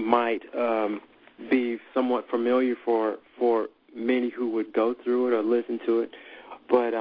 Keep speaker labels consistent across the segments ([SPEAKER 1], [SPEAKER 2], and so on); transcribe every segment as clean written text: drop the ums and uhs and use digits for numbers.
[SPEAKER 1] might be somewhat familiar for many who would go through it or listen to it. But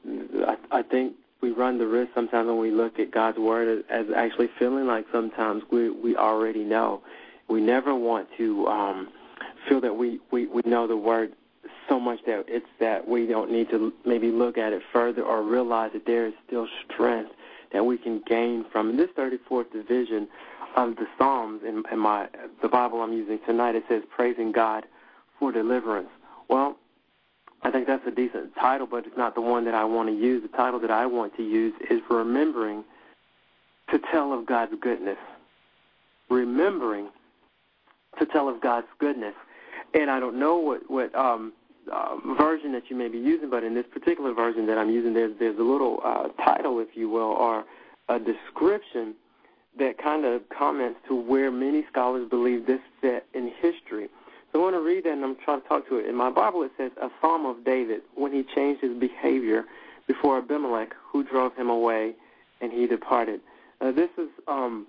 [SPEAKER 1] I think we run the risk sometimes when we look at God's Word as actually feeling like sometimes we already know. We never want to feel that we know the Word so much that we don't need to maybe look at it further or realize that there is still strength that we can gain from. In this 34th division of the Psalms, in the Bible I'm using tonight, it says, praising God for deliverance. Well, I think that's a decent title, but it's not the one that I want to use. The title that I want to use is remembering to tell of God's goodness. Remembering to tell of God's goodness. And I don't know what version that you may be using, but in this particular version that I'm using, there's a little title, if you will, or a description that kind of comments to where many scholars believe this fit in history. So I want to read that, and I'm trying to talk to it. In my Bible, it says, a psalm of David when he changed his behavior before Abimelech, who drove him away, and he departed. This is found,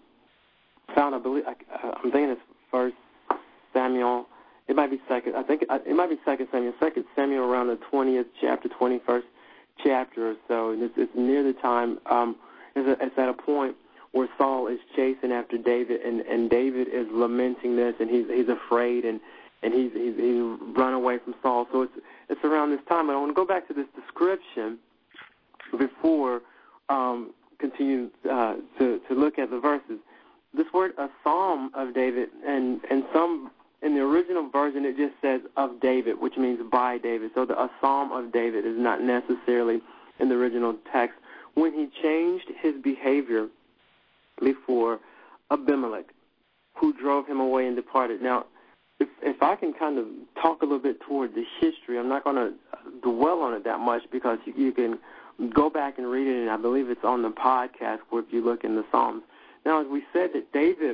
[SPEAKER 1] I believe, I'm thinking it's 1 Samuel. It might be second. I think it might be 2 Samuel. 2 Samuel around the 20th chapter, 21st chapter or so. And it's near the time. It's at a point where Saul is chasing after David, and David is lamenting this, and he's afraid, and he's run away from Saul. So it's around this time. But I want to go back to this description before continue to look at the verses. This word, a psalm of David, and some in the original version it just says of David, which means by David. So a psalm of David is not necessarily in the original text. When he changed his behavior before Abimelech, who drove him away and departed. Now, if I can kind of talk a little bit toward the history, I'm not going to dwell on it that much because you can go back and read it, and I believe it's on the podcast where if you look in the Psalms. Now, as we said that David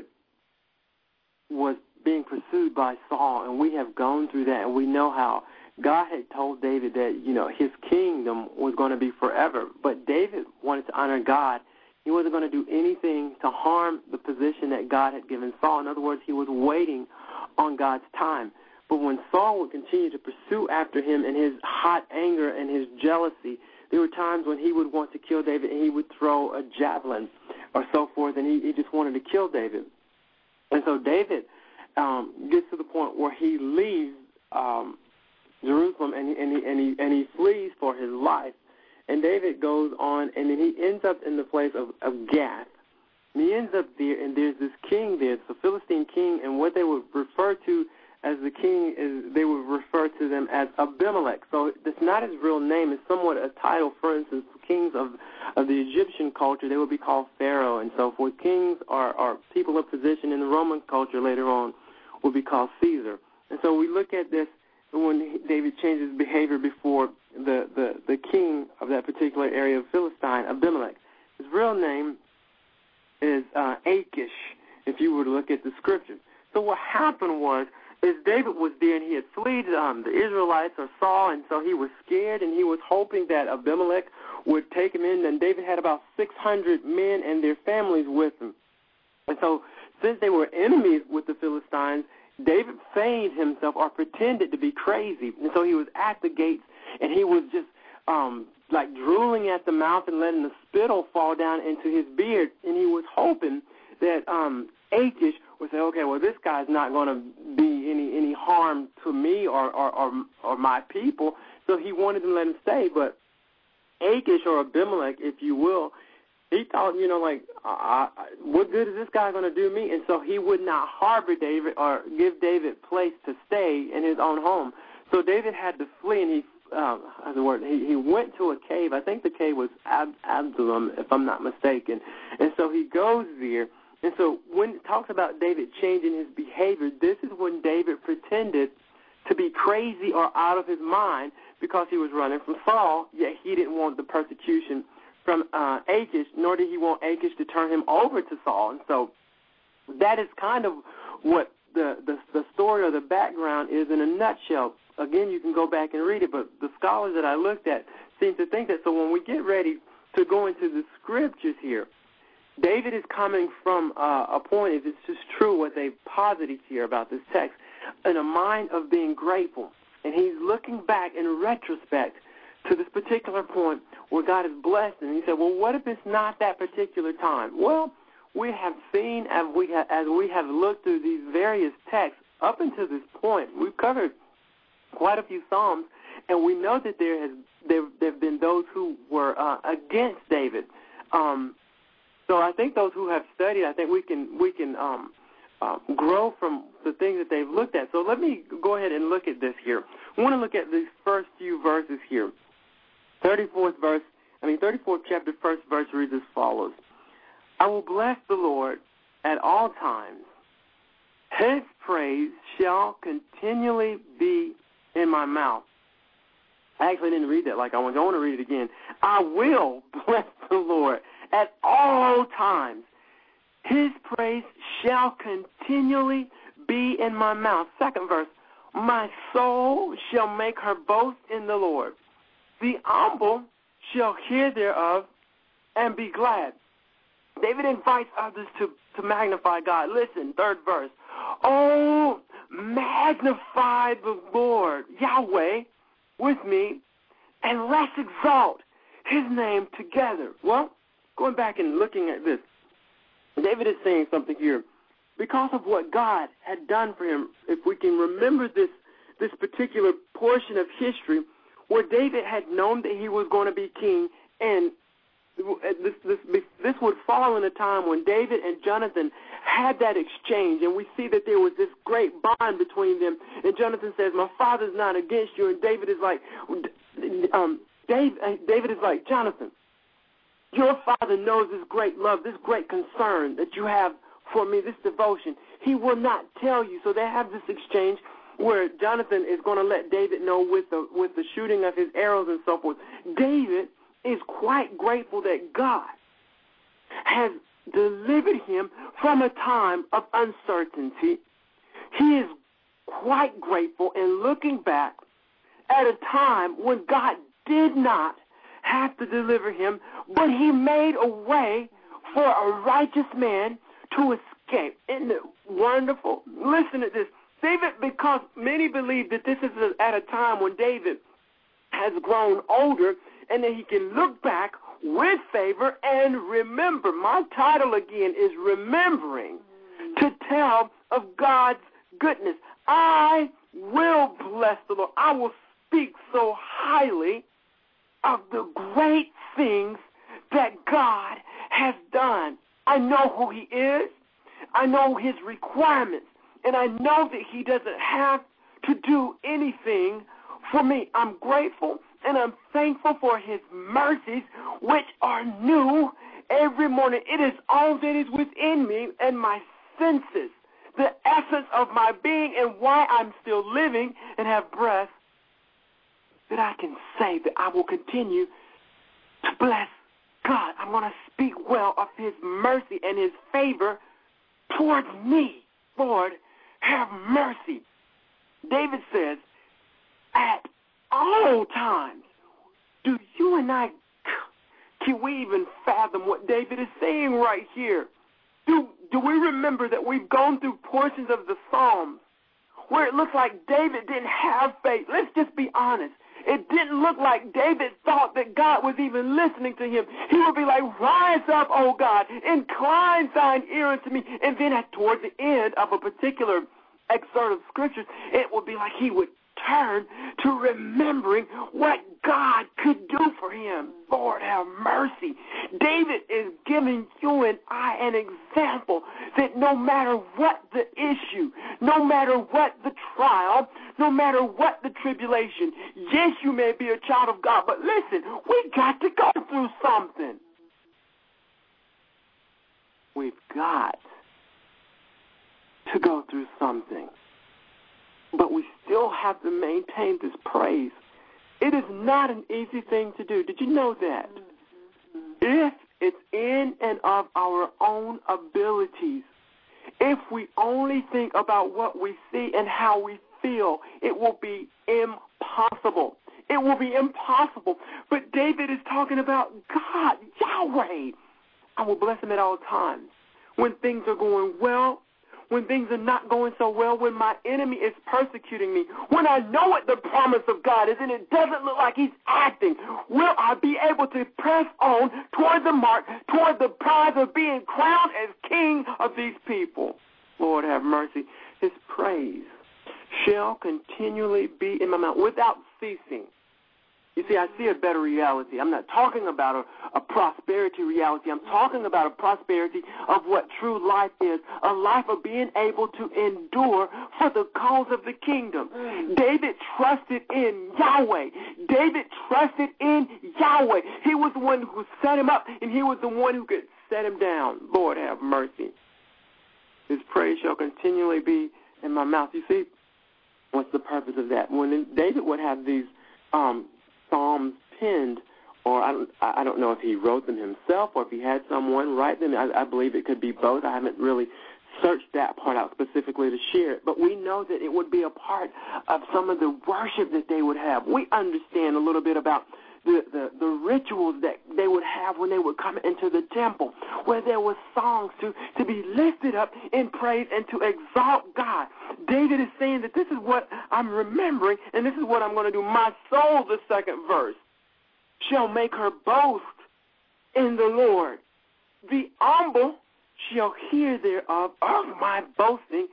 [SPEAKER 1] was being pursued by Saul, and we have gone through that, and we know how God had told David that, his kingdom was going to be forever. But David wanted to honor God. He wasn't going to do anything to harm the position that God had given Saul. In other words, he was waiting on God's time. But when Saul would continue to pursue after him in his hot anger and his jealousy, there were times when he would want to kill David, and he would throw a javelin or so forth, and he just wanted to kill David. And so David gets to the point where he leaves Jerusalem, and he flees for his life. And David goes on, and then he ends up in the place of Gath. And he ends up there, and there's this king there. It's a Philistine king, and what they would refer to as the king is they would refer to them as Abimelech. So it's not his real name. It's somewhat a title. For instance, kings of the Egyptian culture, they would be called Pharaoh and so forth. Kings are people of position in the Roman culture later on would be called Caesar. And so we look at this when David changes behavior before the king of that particular area of Philistine, Abimelech. His real name is Achish, if you were to look at the scriptures. So what happened is David was there, and he had fled the Israelites or Saul, and so he was scared, and he was hoping that Abimelech would take him in, and David had about 600 men and their families with him. And so since they were enemies with the Philistines, David feigned himself or pretended to be crazy. And so he was at the gates, and he was just like drooling at the mouth and letting the spittle fall down into his beard. And he was hoping that Achish would say, okay, well, this guy's not going to be any harm to me or my people. So he wanted to let him stay. But Achish, or Abimelech, if you will, he thought, what good is this guy going to do me? And so he would not harbor David or give David place to stay in his own home. So David had to flee, and he went to a cave. I think the cave was Absalom, if I'm not mistaken. And so he goes there. And so when it talks about David changing his behavior, this is when David pretended to be crazy or out of his mind because he was running from Saul, yet he didn't want the persecution from Achish, nor did he want Achish to turn him over to Saul. And so that is kind of what the story or the background is in a nutshell. Again, you can go back and read it, but the scholars that I looked at seem to think that. So when we get ready to go into the scriptures here, David is coming from a point, if it's just true what they posited here about this text, in a mind of being grateful. And he's looking back in retrospect to this particular point where God has blessed him. And he said, well, what if it's not that particular time? Well, we have seen, as we have looked through these various texts up until this point, we've covered quite a few Psalms, and we know that there have been those who were against David. So I think those who have studied, I think we can grow from the things that they've looked at. So let me go ahead and look at this here. I want to look at these first few verses here. 34th chapter, first verse reads as follows. I will bless the Lord at all times. His praise shall continually be in my mouth. I actually didn't read that like I want to read it again. I will bless the Lord at all times. His praise shall continually be in my mouth. Second verse, my soul shall make her boast in the Lord. The humble shall hear thereof and be glad. David invites others to magnify God. Listen, third verse. Oh, magnify the Lord, Yahweh, with me, and let's exalt his name together. Well, going back and looking at this, David is saying something here. Because of what God had done for him, if we can remember this particular portion of history where David had known that he was going to be king, and this would fall in a time when David and Jonathan had that exchange, and we see that there was this great bond between them. And Jonathan says, my father's not against you. And David is like, Jonathan, your father knows this great love, this great concern that you have for me, this devotion. He will not tell you. So they have this exchange where Jonathan is going to let David know with the shooting of his arrows and so forth. David is quite grateful that God has delivered him from a time of uncertainty. He is quite grateful in looking back at a time when God did not have to deliver him, but he made a way for a righteous man to escape. Isn't it wonderful? Listen to this. David, because many believe that this is at a time when David has grown older and that he can look back with favor and remember. My title again is Remembering to Tell of God's Goodness. I will bless the Lord. I will speak so highly of the great things that God has done. I know who he is. I know his requirements. And I know that he doesn't have to do anything for me. I'm grateful and I'm thankful for his mercies, which are new every morning. It is all that is within me and my senses, the essence of my being and why I'm still living and have breath, that I can say that I will continue to bless God. I'm going to speak well of his mercy and his favor towards me. Lord, have mercy. David says, at all times, do you and I, can we even fathom what David is saying right here? Do we remember that we've gone through portions of the Psalms where it looks like David didn't have faith? Let's just be honest. It didn't look like David thought that God was even listening to him. He would be like, rise up, O God, incline thine ear unto me. And then toward the end of a particular excerpt of scriptures, it would be like he would turn to remembering what God could do for him. Lord, have mercy. David is giving you and I an example that no matter what the issue, no matter what the trial, no matter what the tribulation, yes, you may be a child of God, but listen, we got to go through something. We've got to go through something. But we still have to maintain this praise. It is not an easy thing to do. Did you know that? If it's in and of our own abilities, if we only think about what we see and how we feel, it will be impossible. It will be impossible. But David is talking about God, Yahweh. I will bless him at all times. When things are going well, when things are not going so well, when my enemy is persecuting me, when I know what the promise of God is and it doesn't look like he's acting, will I be able to press on toward the mark, toward the prize of being crowned as king of these people? Lord have mercy. His praise shall continually be in my mouth without ceasing. You see, I see a better reality. I'm not talking about a prosperity reality. I'm talking about a prosperity of what true life is, a life of being able to endure for the cause of the kingdom. David trusted in Yahweh. David trusted in Yahweh. He was the one who set him up, and he was the one who could set him down. Lord have mercy. His praise shall continually be in my mouth. You see, what's the purpose of that? When David would have these Psalms penned, or I don't know if he wrote them himself or if he had someone write them. I believe it could be both. I haven't really searched that part out specifically to share it, but we know that it would be a part of some of the worship that they would have. We understand a little bit about the rituals that they would have when they would come into the temple, where there were songs to be lifted up in praise and to exalt God. David is saying that this is what I'm remembering, and this is what I'm going to do. My soul, the second verse, shall make her boast in the Lord. The humble shall hear thereof of my boasting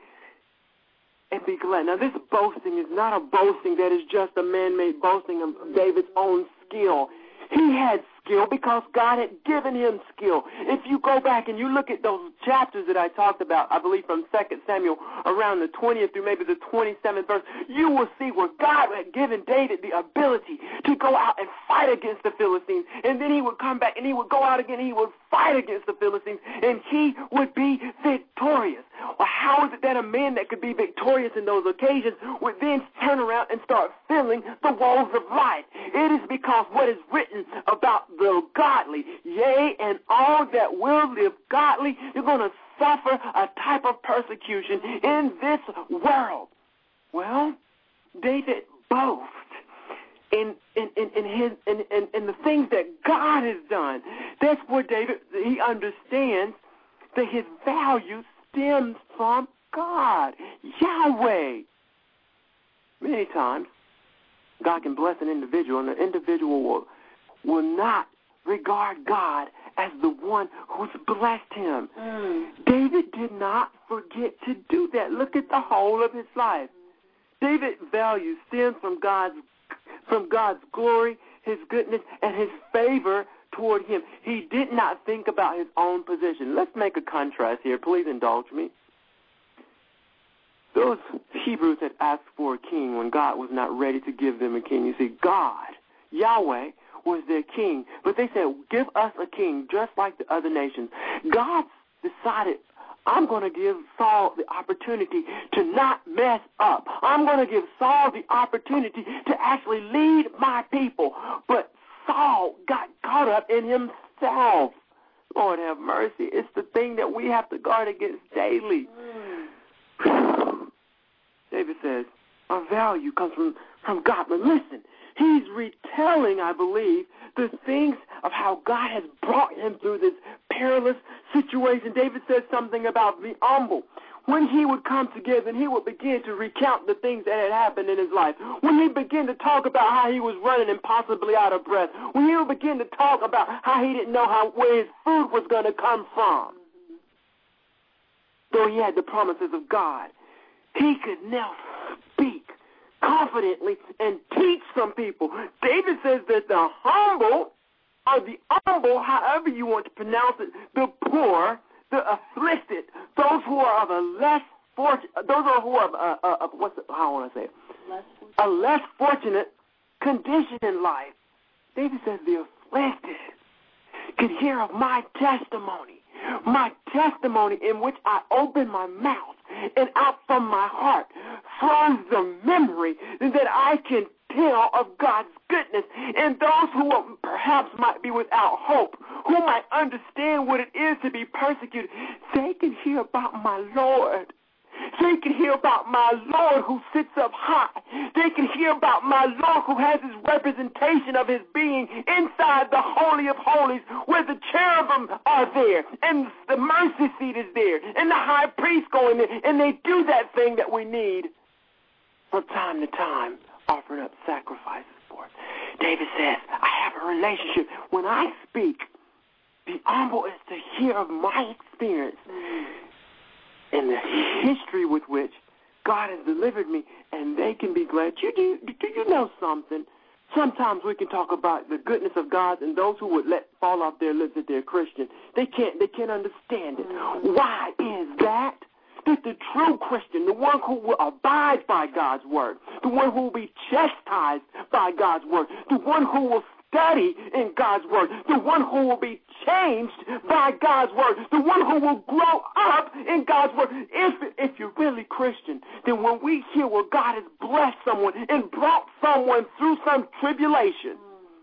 [SPEAKER 1] and be glad. Now, this boasting is not a boasting that is just a man-made boasting of David's own skill. He had skill because God had given him skill. If you go back and you look at those chapters that I talked about, I believe from 2 Samuel around the 20th through maybe the 27th verse, you will see where God had given David the ability to go out and fight against the Philistines. And then he would come back and he would go out again and he would fight against the Philistines and he would be victorious. Well, how is it that a man that could be victorious in those occasions would then turn around and start feeling the woes of life? It is because what is written about the godly, yea, and all that will live godly, you're going to suffer a type of persecution in this world. Well, David boasts in the things that God has done. That's where David, he understands that his value stems from God, Yahweh. Many times, God can bless an individual, and the individual will not regard God as the one who's blessed him. David did not forget to do that. Look at the whole of his life. David's value stems from God's glory, his goodness, and his favor toward him. He did not think about his own position. Let's make a contrast here. Please indulge me. Those Hebrews had asked for a king when God was not ready to give them a king. You see, God, Yahweh, was their king. But they said, give us a king just like the other nations. God decided, I'm going to give Saul the opportunity to not mess up. I'm going to give Saul the opportunity to actually lead my people. But Saul got caught up in himself. Lord have mercy. It's the thing that we have to guard against daily. David says, our value comes from God. But listen, he's retelling, I believe, the things of how God has brought him through this perilous situation. David says something about the humble. When he would come together and he would begin to recount the things that had happened in his life, when he began to talk about how he was running and possibly out of breath, when he would begin to talk about how he didn't know where his food was going to come from, though he had the promises of God, he could now speak confidently and teach some people. David says that the humble, or the humble, however you want to pronounce it, the poor, the afflicted, those who are of a less fortunate, those who are a less fortunate condition in life. David says the afflicted can hear of my testimony in which I open my mouth, and out from my heart flows the memory that I can tell of God's goodness. And those who perhaps might be without hope, who might understand what it is to be persecuted, they can hear about my Lord.
[SPEAKER 2] They can hear about my Lord who sits up high. They can hear about my Lord who has his representation of his being inside the Holy of Holies, where the cherubim are there, and the mercy seat is there, and the high priest going there, and they do that thing that we need from time to time, offering up sacrifices for us. David says, I have a relationship. When I speak, be humble is to hear of my experience and the history with which God has delivered me, and they can be glad. Do you know something? Sometimes we can talk about the goodness of God, and those who would let fall off their lips that they're Christian, they can't understand it. Why is that? That the true Christian, the one who will abide by God's word, the one who will be chastised by God's word, the one who will study in God's word, the one who will be changed by God's word, the one who will grow up in God's word. If you're really Christian, then when we hear where God has blessed someone and brought someone through some tribulation,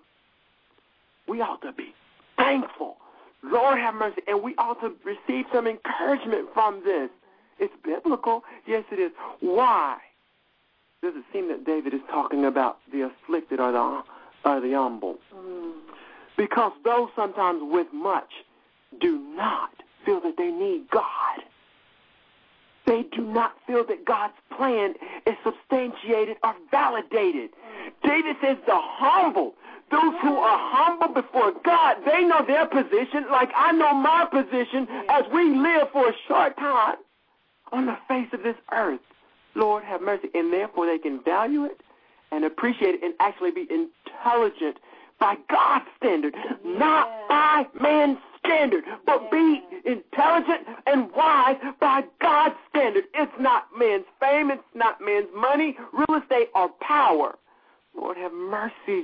[SPEAKER 2] we ought to be thankful. Lord have mercy. And we ought to receive some encouragement from this. It's biblical. Yes, it is. Why does it seem that David is talking about the afflicted or the humble? Because those sometimes with much do not feel that they need God. They do not feel that God's plan is substantiated or validated. David says the humble, those who are humble before God, they know their position like I know my position as we live for a short time on the face of this earth. Lord have mercy. And therefore they can value it and appreciate it and actually be intelligent by God's standard, not by man's standard, but be intelligent and wise by God's standard. It's not man's fame, it's not man's money, real estate, or power. Lord have mercy.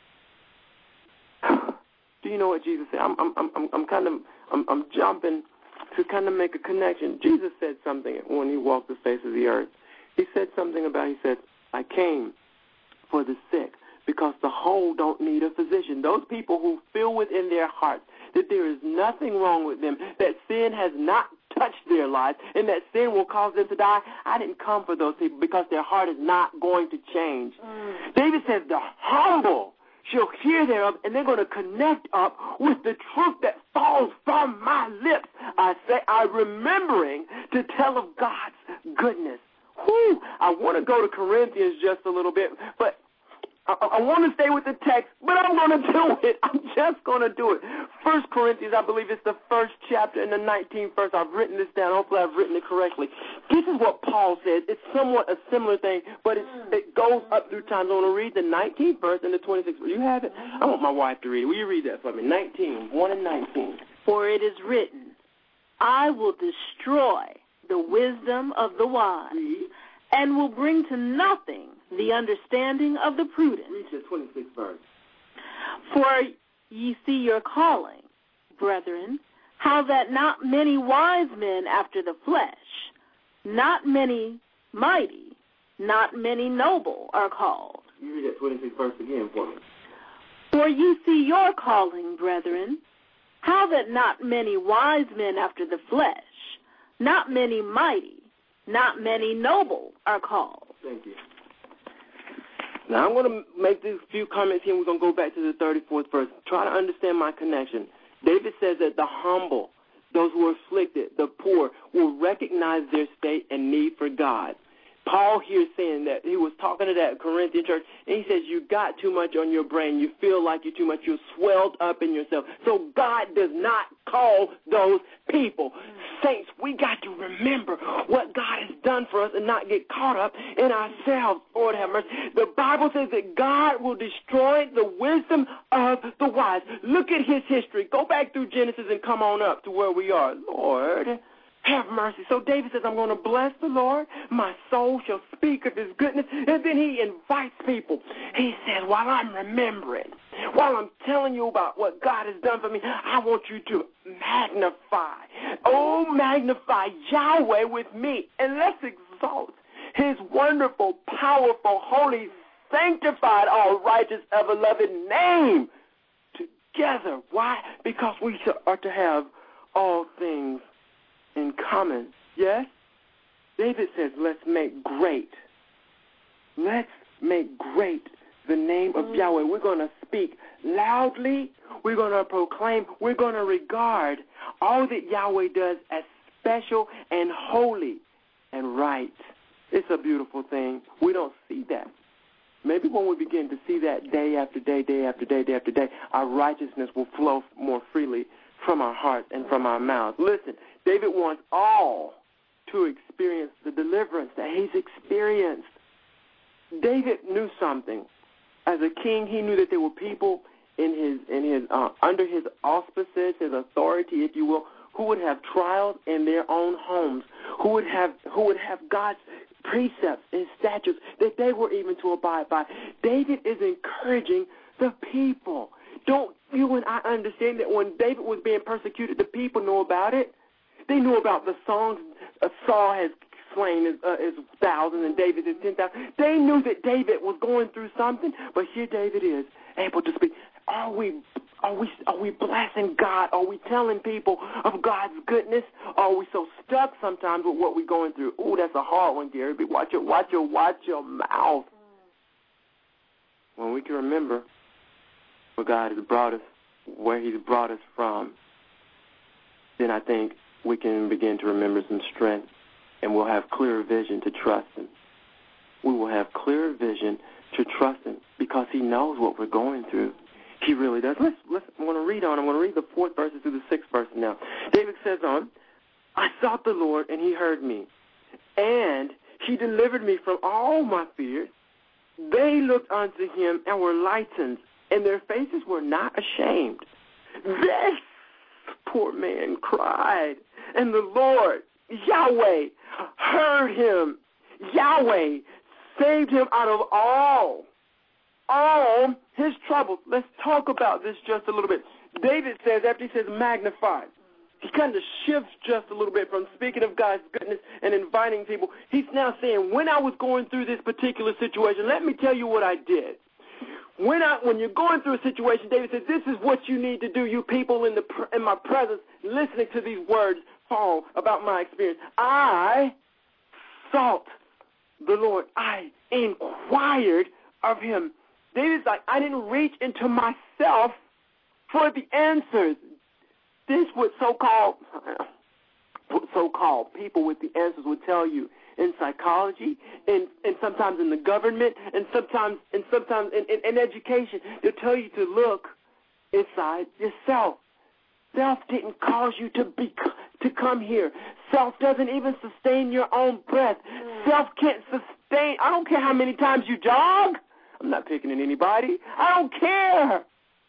[SPEAKER 2] Do you know what Jesus said? I'm jumping to kind of make a connection. Jesus said something when he walked the face of the earth. He said something about, he said, I came for the sick, because the whole don't need a physician. Those people who feel within their hearts that there is nothing wrong with them, that sin has not touched their lives, and that sin will cause them to die, I didn't come for those people because their heart is not going to change. David says the humble shall hear thereof, and they're going to connect up with the truth that falls from my lips. I say, I'm remembering to tell of God's goodness. Whew, I want to go to Corinthians just a little bit, but I want to stay with the text, but I'm going to do it. I'm just going to do it. 1 Corinthians, I believe it's the first chapter and the 19th verse. I've written this down. Hopefully I've written it correctly. This is what Paul said. It's somewhat a similar thing, but it goes up through time. So I'm going to read the 19th verse and the 26th verse. You have it? I want my wife to read it. Will you read that for me? 19, 1 and 19.
[SPEAKER 3] For it is written, I will destroy the wisdom of the wise, and will bring to nothing the understanding of the prudent.
[SPEAKER 2] Read the 26th verse.
[SPEAKER 3] For ye see your calling, brethren, how that not many wise men after the flesh, not many mighty, not many noble are called.
[SPEAKER 2] You read that 26th verse again for me.
[SPEAKER 3] For ye see your calling, brethren, how that not many wise men after the flesh, not many mighty, not many noble are called.
[SPEAKER 2] Thank you. Now, I'm going to make these few comments here, and we're going to go back to the 34th verse. Try to understand my connection. David says that the humble, those who are afflicted, the poor, will recognize their state and need for God. Paul here is saying that he was talking to that Corinthian church, and he says, you got too much on your brain. You feel like you're too much. You're swelled up in yourself. So God does not call those people. Saints, we got to remember what God has done for us and not get caught up in ourselves. Lord have mercy. The Bible says that God will destroy the wisdom of the wise. Look at his history. Go back through Genesis and come on up to where we are. Lord, have mercy. So David says, I'm going to bless the Lord. My soul shall speak of his goodness. And then he invites people. He says, while I'm remembering, while I'm telling you about what God has done for me, I want you to magnify. Oh, magnify Yahweh with me. And let's exalt his wonderful, powerful, holy, sanctified, all righteous, ever-loving name together. Why? Because we are to have all things in common. Yes? David says, let's make great. Let's make great the name of Yahweh. We're going to speak loudly. We're going to proclaim. We're going to regard all that Yahweh does as special and holy and right. It's a beautiful thing. We don't see that. Maybe when we begin to see that day after day, day after day, day after day, our righteousness will flow more freely from our hearts and from our mouths. Listen, David wants all to experience the deliverance that he's experienced. David knew something. As a king, he knew that there were people in his under his auspices, his authority, if you will, who would have trials in their own homes, who would have God's precepts and statutes that they were even to abide by. David is encouraging the people. Don't you and I understand that when David was being persecuted, the people know about it? They knew about the songs Saul has slain his 1,000 and David his 10,000. They knew that David was going through something, but here David is able to speak. Are we blessing God? Are we telling people of God's goodness? Are we so stuck sometimes with what we're going through? Ooh, that's a hard one, Gary. But watch your mouth. When we can remember where God has brought us, where He's brought us from, then I think we can begin to remember some strength, and we'll have clearer vision to trust Him. We will have clearer vision to trust Him because He knows what we're going through. He really does. I'm going to read on. I'm going to read the 4th verse through the 6th verse now. David says on, I sought the Lord, and He heard me, and He delivered me from all my fears. They looked unto Him and were lightened, and their faces were not ashamed. This poor man cried, and the Lord, Yahweh, heard him. Yahweh saved him out of all his troubles. Let's talk about this just a little bit. David says, after he says magnified, he kind of shifts just a little bit from speaking of God's goodness and inviting people. He's now saying, when I was going through this particular situation, let me tell you what I did. When you're going through a situation, David says, this is what you need to do, you people in my presence, listening to these words fall about my experience. I sought the Lord. I inquired of Him. David's like, I didn't reach into myself for the answers. This what so-called people with the answers would tell you in psychology, and sometimes in the government, and sometimes in education. They'll tell you to look inside yourself. Self didn't cause you to come here. Self doesn't even sustain your own breath. Self can't sustain. I don't care how many times you jog. I'm not picking at anybody. I don't care.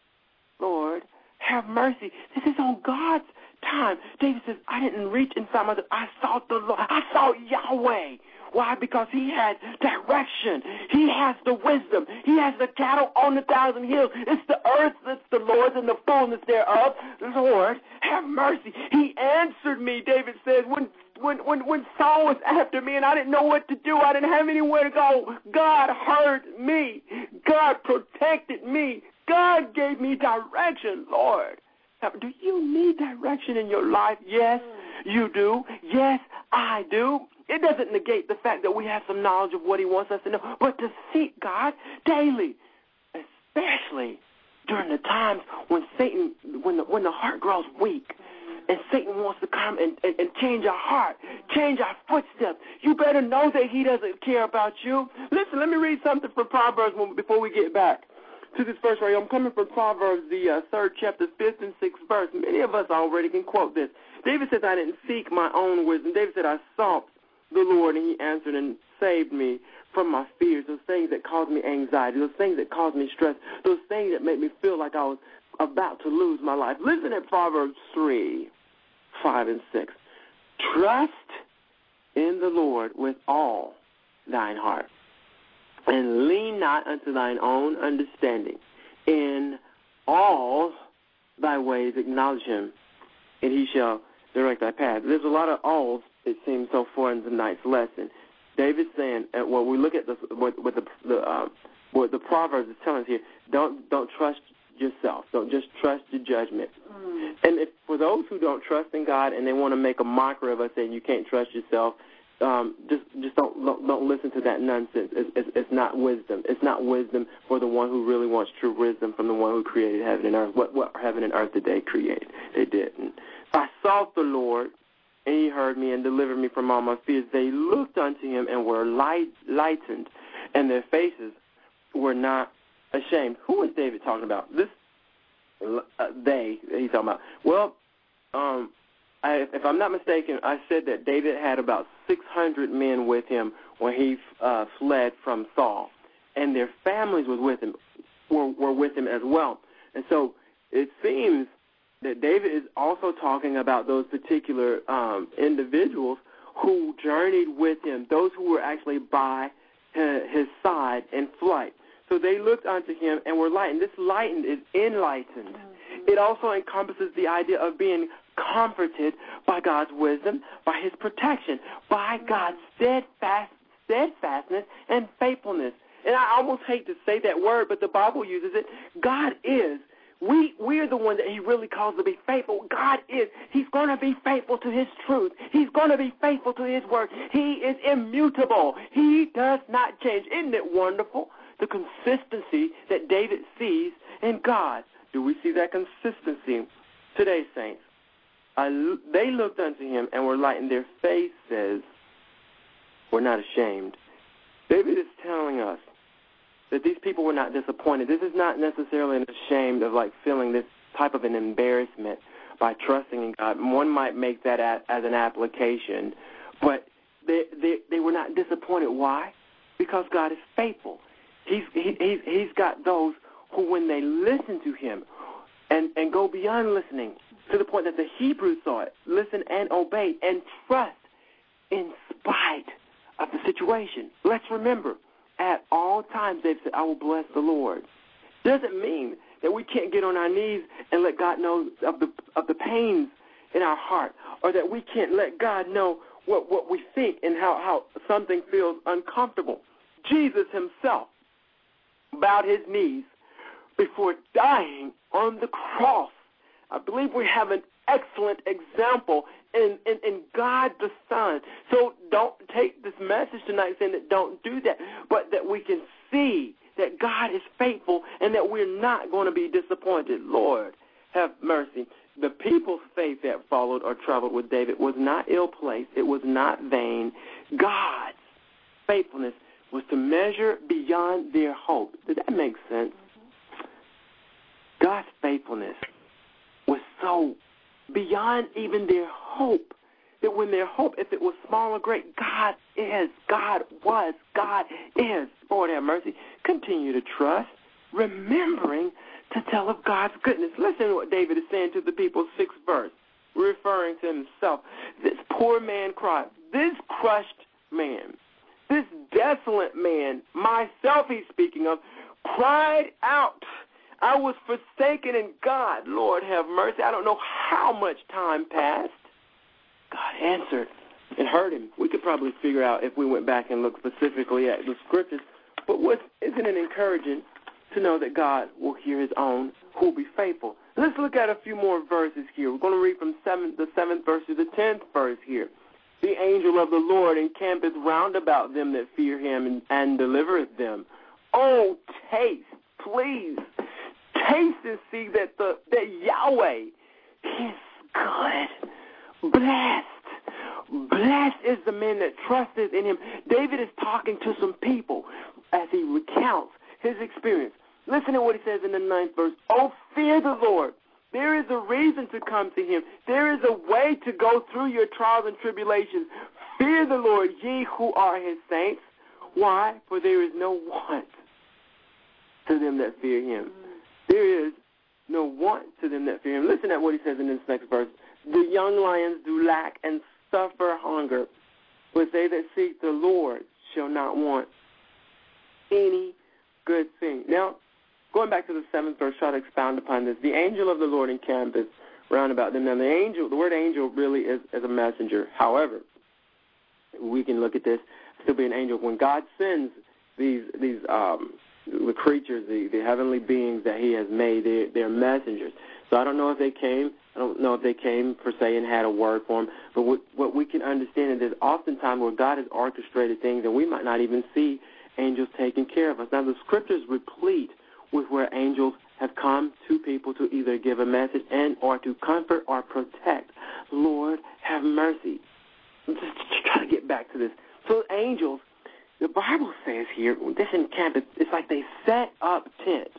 [SPEAKER 2] Lord, have mercy. This is on God's time. David says, I didn't reach inside myself. I sought the Lord. I sought Yahweh. Why? Because He had direction. He has the wisdom. He has the cattle on 1,000 hills. It's the earth that's the Lord's and the fullness thereof. Lord, have mercy. He answered me, David says, when Saul was after me and I didn't know what to do, I didn't have anywhere to go, God heard me. God protected me. God gave me direction, Lord. Do you need direction in your life? Yes, you do. Yes, I do. It doesn't negate the fact that we have some knowledge of what He wants us to know, but to seek God daily, especially during the times when when the heart grows weak, and Satan wants to come and change our heart, change our footsteps. You better know that he doesn't care about you. Listen, let me read something from Proverbs before we get back to this verse right here. I'm coming from Proverbs, the 3rd chapter, 5th and 6th verse. Many of us already can quote this. David says, I didn't seek my own wisdom. David said, I sought the Lord, and He answered and saved me from my fears, those things that caused me anxiety, those things that caused me stress, those things that made me feel like I was about to lose my life. Listen at Proverbs 3, 5, and 6. Trust in the Lord with all thine heart, and lean not unto thine own understanding. In all thy ways acknowledge Him, and He shall direct thy path. There's a lot of alls, it seems, so far in tonight's lesson. David's saying, when we look at what the Proverbs is telling us here, don't trust yourself. Don't just trust your judgment. And for those who don't trust in God and they want to make a mockery of us saying you can't trust yourself,
[SPEAKER 1] just don't listen to that nonsense. It's not wisdom. It's not wisdom for the one who really wants true wisdom from the one who created heaven and earth. What heaven and earth did they create? They didn't. I sought the Lord, and he heard me and delivered me from all my fears. They looked unto him and were lightened, and their faces were not ashamed. Who is David talking about? This he's talking about. Well, if I'm not mistaken, I said that David had about 600 men with him when he fled from Saul, and their families were with him as well. And so it seems that David is also talking about those particular individuals who journeyed with him, those who were actually by his side in flight. So they looked unto him and were lightened. This lightened is enlightened. It also encompasses the idea of being comforted by God's wisdom, by his protection, by God's steadfastness and faithfulness. And I almost hate to say that word, but the Bible uses it. God is. We are the one that he really calls to be faithful. God is. He's going to be faithful to his truth. He's going to be faithful to his word. He is immutable. He does not change. Isn't it wonderful? The consistency that David sees in God. Do we see that consistency today, saints? They looked unto him and were lightened. Their faces were not ashamed. David is telling us that these people were not disappointed. This is not necessarily an ashamed of like feeling this type of an embarrassment by trusting in God. One might make that as an application, but they were not disappointed. Why? Because God is faithful. He's got those who, when they listen to him and go beyond listening to the point that the Hebrews saw it, listen and obey and trust in spite of the situation. Let's remember, at all times they've said, I will bless the Lord. Doesn't mean that we can't get on our knees and let God know of the pains in our heart, or that we can't let God know what we think and how something feels uncomfortable. Jesus himself bowed his knees before dying on the cross. I believe we have an excellent example in God the Son. So don't take this message tonight saying that don't do that, but that we can see that God is faithful and that we're not going to be disappointed. Lord, have mercy. The people's faith that followed or traveled with David was not ill-placed. It was not vain. God's faithfulness was to measure beyond their hope. Did that make sense? God's faithfulness was so beyond even their hope that when their hope, if it was small or great, God is, God was, God is. Lord have mercy. Continue to trust, remembering to tell of God's goodness. Listen to what David is saying to the people, 6th verse, referring to himself. This poor man cried, this crushed man, this desolate man, myself he's speaking of, cried out. I was forsaken in God. Lord have mercy. I don't know how much time passed. God answered and heard him. We could probably figure out if we went back and looked specifically at the scriptures. But isn't it encouraging to know that God will hear his own, who will be faithful? Let's look at a few more verses here. We're going to read from the 7th verse to the 10th verse here. The angel of the Lord encampeth round about them that fear him and delivereth them. Oh, taste, please. Taste and see that Yahweh is good. Blessed is the man that trusteth in him. David is talking to some people as he recounts his experience. Listen to what he says in the 9th verse. Oh, fear the Lord. There is a reason to come to him. There is a way to go through your trials and tribulations. Fear the Lord, ye who are his saints. Why? For there is no want to them that fear him. There is no want to them that fear him. Listen at what he says in this next verse. The young lions do lack and suffer hunger, but they that seek the Lord shall not want any good thing. Now, going back to the 7th verse, try to expound upon this. The angel of the Lord encampeth round about them. Now, the word angel really is a messenger. However, we can look at this, still be an angel. When God sends these the creatures, the heavenly beings that he has made, they're messengers. So I don't know if they came I don't know if they came per se and had a word for him, but what we can understand is there's oftentimes where God has orchestrated things and we might not even see angels taking care of us. Now, the Scriptures replete with where angels have come to people to either give a message and or to comfort or protect. Lord, have mercy. Just try to get back to this. So angels, the Bible says here, this encampment, it's like they set up tents.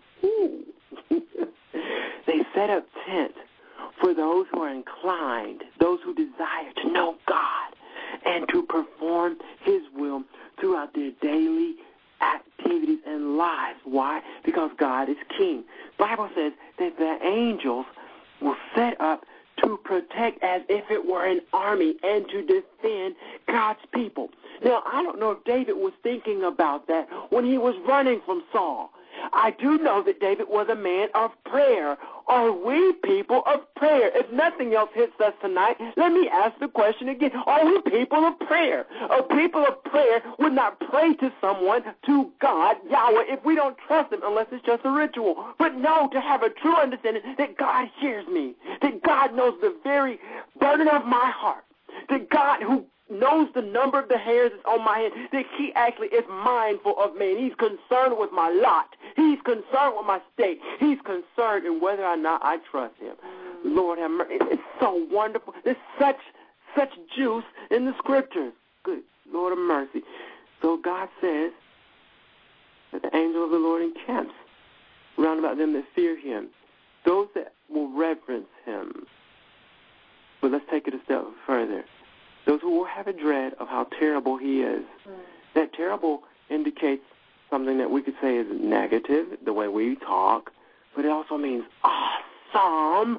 [SPEAKER 1] They set up tents for those who are inclined, those who desire to know God and to perform His will throughout their daily activities and lives. Why? Because God is King. The Bible says that the angels will set up to protect as if it were an army and to defend God's people. Now, I don't know if David was thinking about that when he was running from Saul. I do know that David was a man of prayer. Are we people of prayer? If nothing else hits us tonight, let me ask the question again. Are we people of prayer? A people of prayer would not pray to someone, to God, Yahweh, if we don't trust Him, unless it's just a ritual. But no, to have a true understanding that God hears me, that God knows the very burden of my heart, that God who knows the number of the hairs that's on my head, that He actually is mindful of me, and He's concerned with my lot. He's concerned with my state. He's concerned in whether or not I trust Him. Lord have mercy. It's so wonderful. There's such juice in the Scriptures. Good Lord of mercy. So God says that the angel of the Lord encamps round about them that fear Him, those that will reverence Him. But let's take it a step further. Those who will have a dread of how terrible He is. That terrible indicates something that we could say is negative, the way we talk, but it also means awesome,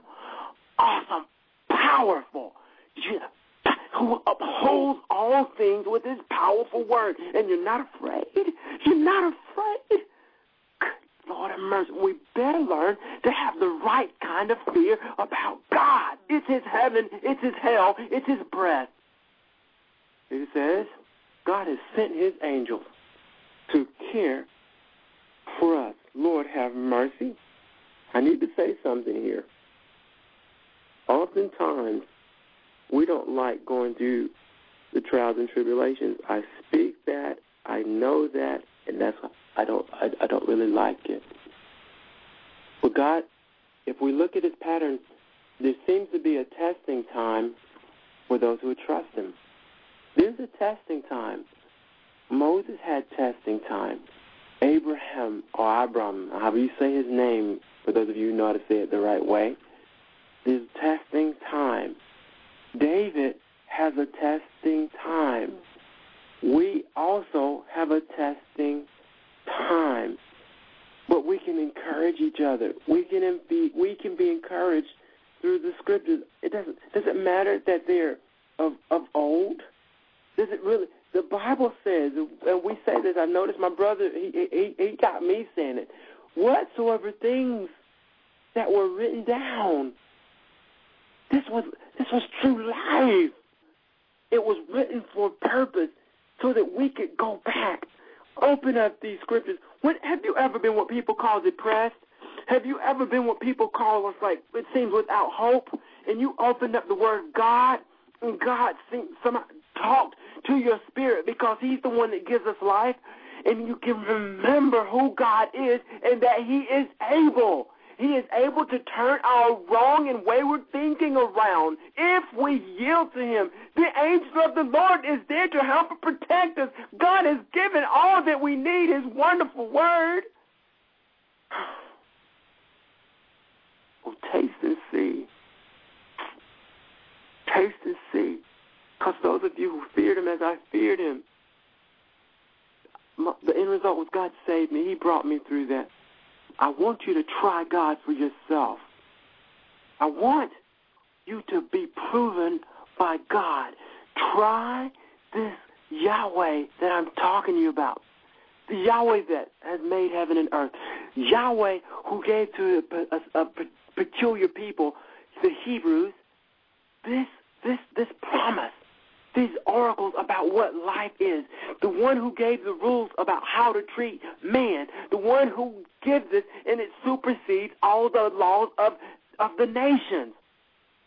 [SPEAKER 1] powerful, who upholds all things with His powerful word. And you're not afraid? You're not afraid? Lord have mercy. We better learn to have the right kind of fear about God. It's His heaven, it's His hell, it's His breath. It says God has sent His angels to care for us. Lord, have mercy. I need to say something here. Oftentimes, we don't like going through the trials and tribulations. I speak that, I know that, and that's why I don't really like it. But God, if we look at His pattern, there seems to be a testing time for those who trust Him. There's a testing time. Moses had testing time. Abraham, or Abram, however you say his name, for those of you who know how to say it the right way, there's testing time. David has a testing time. We also have a testing time. But we can encourage each other. We can be encouraged through the Scriptures. Does it matter that they're of old? Does it really? The Bible says, and we say this, I noticed my brother, he got me saying it, whatsoever things that were written down, this was true life. It was written for a purpose so that we could go back, open up these Scriptures. Have you ever been what people call depressed? Have you ever been what people call us, like, it seems without hope? And you opened up the Word God, and God somehow talked to your spirit because He's the one that gives us life, and you can remember who God is and that He is able. He is able to turn our wrong and wayward thinking around if we yield to Him. The angel of the Lord is there to help and protect us. God has given all that we need, His wonderful word. Oh, taste and see. Taste and see. Because those of you who feared Him as I feared Him, the end result was God saved me. He brought me through that. I want you to try God for yourself. I want you to be proven by God. Try this Yahweh that I'm talking to you about. The Yahweh that has made heaven and earth. Yahweh who gave to a peculiar people, the Hebrews, this promise. These oracles about what life is. The one who gave the rules about how to treat man. The one who gives it, and it supersedes all the laws of the nations.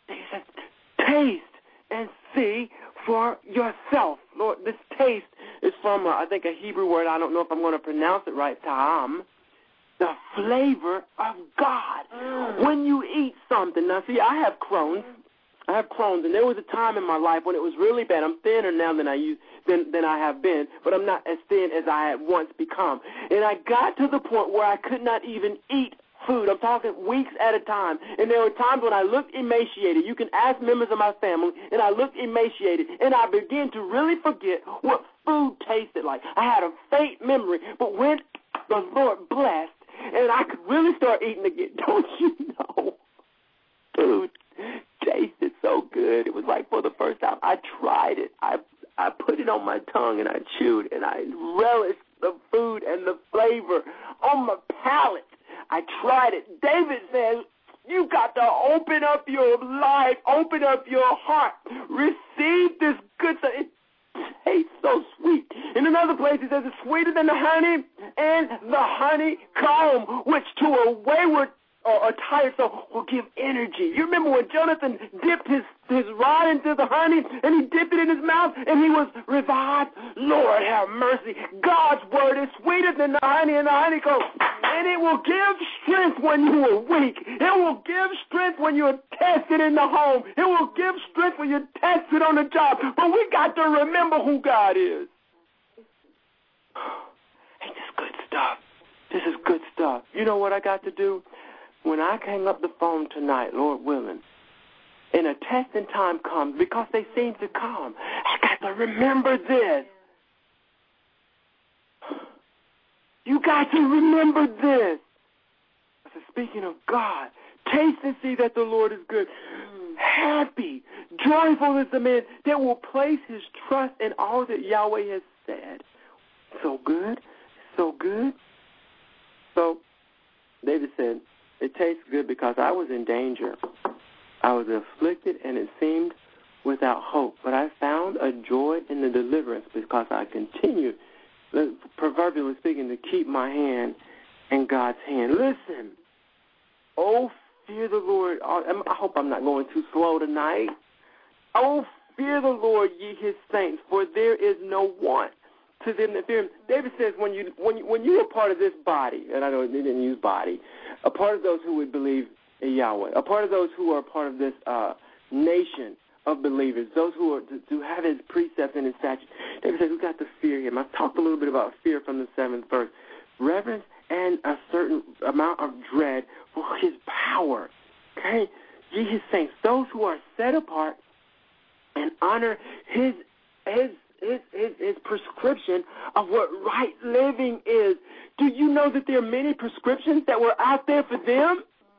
[SPEAKER 2] He says, taste and see for yourself. Lord, this taste is from, I think, a Hebrew word. I don't know if I'm going to pronounce it right, ta'am. The flavor of God. When you eat something. Now, see, I have Crohn's. And there was a time in my life when it was really bad. I'm thinner now than I have been, but I'm not as thin as I had once become. And I got to the point where I could not even eat food. I'm talking weeks at a time. And there were times when I looked emaciated. You can ask members of my family, and I looked emaciated. And I began to really forget what food tasted like. I had a faint memory, but when the Lord blessed, and I could really start eating again, don't you know, food tasted so good. It was like for the first time I tried it. I put it on my tongue and I chewed and I relished the food and the flavor on my palate. I tried it. David says, you got to open up your life, open up your heart, receive this good stuff. It tastes so sweet. In another place he says it's sweeter than the honey and the honeycomb, which to a wayward or tired soul will give energy. You remember when Jonathan dipped his rod into the honey and he dipped it in his mouth and he was revived? Lord have mercy. God's word is sweeter than the honey and the honeycomb. And it will give strength when you are weak. It will give strength when you're tested in the home. It will give strength when you're tested on the job. But we got to remember who God is. Ain't this good stuff? This is good stuff. You know what I got to do? When I hang up the phone tonight, Lord willing, and a testing time comes, because they seem to come, I got to remember this. You got to remember this. So speaking of God, taste and see that the Lord is good. Happy, joyful is the man that will place his trust in all that Yahweh has said. So good, so good. So David said, it tastes good because I was in danger. I was afflicted, and it seemed without hope. But I found a joy in the deliverance because I continued, proverbially speaking, to keep my hand in God's hand. Listen, oh, fear the Lord. I hope I'm not going too slow tonight. Oh, fear the Lord, ye his saints, for there is no want to them that fear him. David says when you're a part of this body, and I know they didn't use body, a part of those who would believe in Yahweh, a part of those who are part of this nation of believers, those who are to have his precepts and his statutes. David says we've got to fear him. I've talked a little bit about fear from the 7th verse. Reverence and a certain amount of dread for his power. Okay? Ye his saints, those who are set apart and honor his prescription of what right living is. Do you know that there are many prescriptions that were out there for them?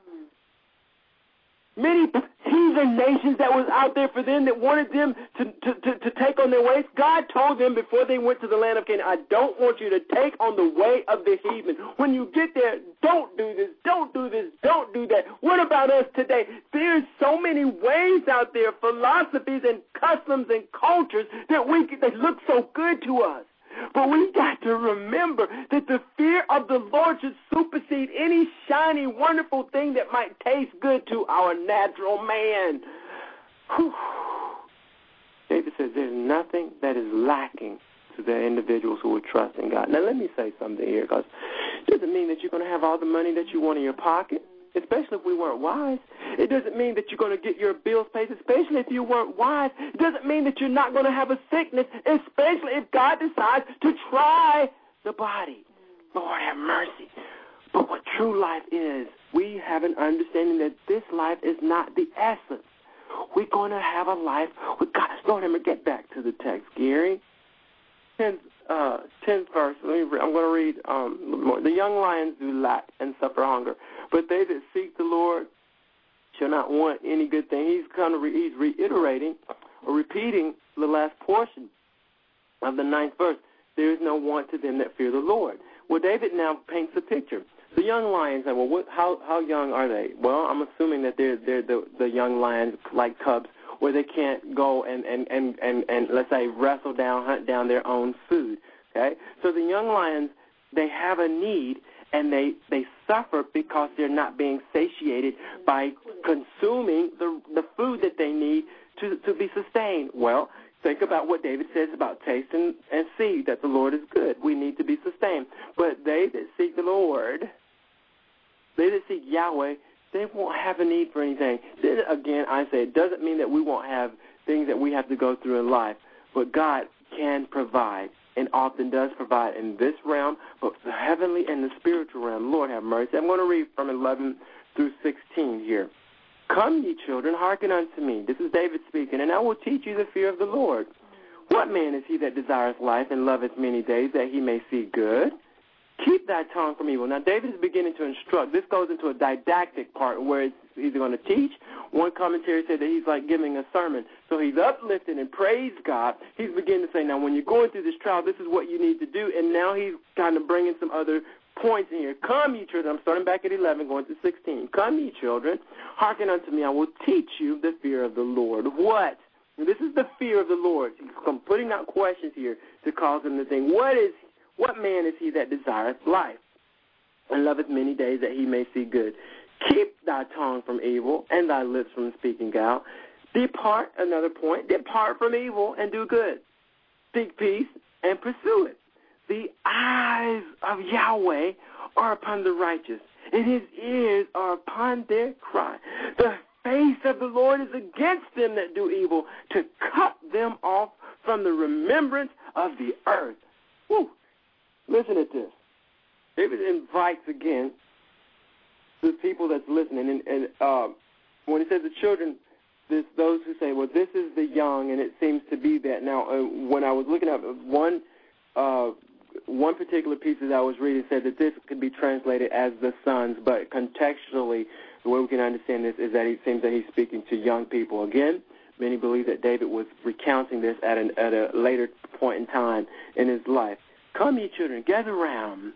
[SPEAKER 2] Many heathen nations that was out there for them that wanted them to take on their ways. God told them before they went to the land of Canaan, I don't want you to take on the way of the heathen. When you get there, don't do this, don't do this, don't do that. What about us today? There's so many ways out there, philosophies and customs and cultures that look so good to us. But we got to remember that the fear of the Lord should supersede any shiny, wonderful thing that might taste good to our natural man. Whew. David says there's nothing that is lacking to the individuals who are trusting God. Now, let me say something here, because it doesn't mean that you're going to have all the money that you want in your pocket, especially if we weren't wise. It doesn't mean that you're going to get your bills paid, especially if you weren't wise. It doesn't mean that you're not going to have a sickness, especially if God decides to try the body. Lord have mercy. But what true life is, we have an understanding that this life is not the essence. We're going to have a life with God. Lord, let me get back to the text, Gary. 10th verse. I'm going to read more. The young lions do lack and suffer hunger, but they that seek the Lord shall not want any good thing. He's reiterating or repeating the last portion of the 9th verse. There is no want to them that fear the Lord. Well, David now paints a picture. The young lions, how young are they? Well, I'm assuming that they're the young lions like cubs, where they can't go and let's say hunt down their own food. Okay, so the young lions, they have a need,
[SPEAKER 1] and they suffer because they're not being satiated by consuming the food that they need to be sustained. Well, think about what David says about taste and see that the Lord is good. We need to be sustained. But they that seek the Lord, they that seek Yahweh, they won't have a need for anything. Then again, I say it doesn't mean that we won't have things that we have to go through in life, but God can provide and often does provide in this realm, but the heavenly and the spiritual realm. Lord have mercy. I'm going to read from 11 through 16 here. Come, ye children, hearken unto me. This is David speaking, and I will teach you the fear of the Lord. What man is he that desireth life and loveth many days, that he may see good? Keep thy tongue from evil. Now, David is beginning to instruct. This goes into a didactic part where he's going to teach. One commentary said that he's like giving a sermon. So he's uplifting and praise God. He's beginning to say, now, when you're going through this trial, this is what you need to do. And now he's kind of bringing some other points in here. Come, ye children. I'm starting back at 11, going to 16. Come, ye children, hearken unto me. I will teach you the fear of the Lord. What? This is the fear of the Lord. He's putting out questions here to cause them to think, what man is he that desireth life and loveth many days, that he may see good? Keep thy tongue from evil and thy lips from speaking guile. Depart, another point, depart from evil and do good. Seek peace and pursue it. The eyes of Yahweh are upon the righteous, and his ears are upon their cry. The face of the Lord is against them that do evil, to cut them off from the remembrance of the earth. Woo. Listen at this. David invites again the people that's listening, and when he says the children, those who say, well, this is the young, and it seems to be that. Now, when I was looking at one particular piece that I was reading said that this could be translated as the sons, but contextually, the way we can understand this is that it seems that he's speaking to young people. Again, many believe that David was recounting this at a later point in time in his life. Come, ye children, gather round.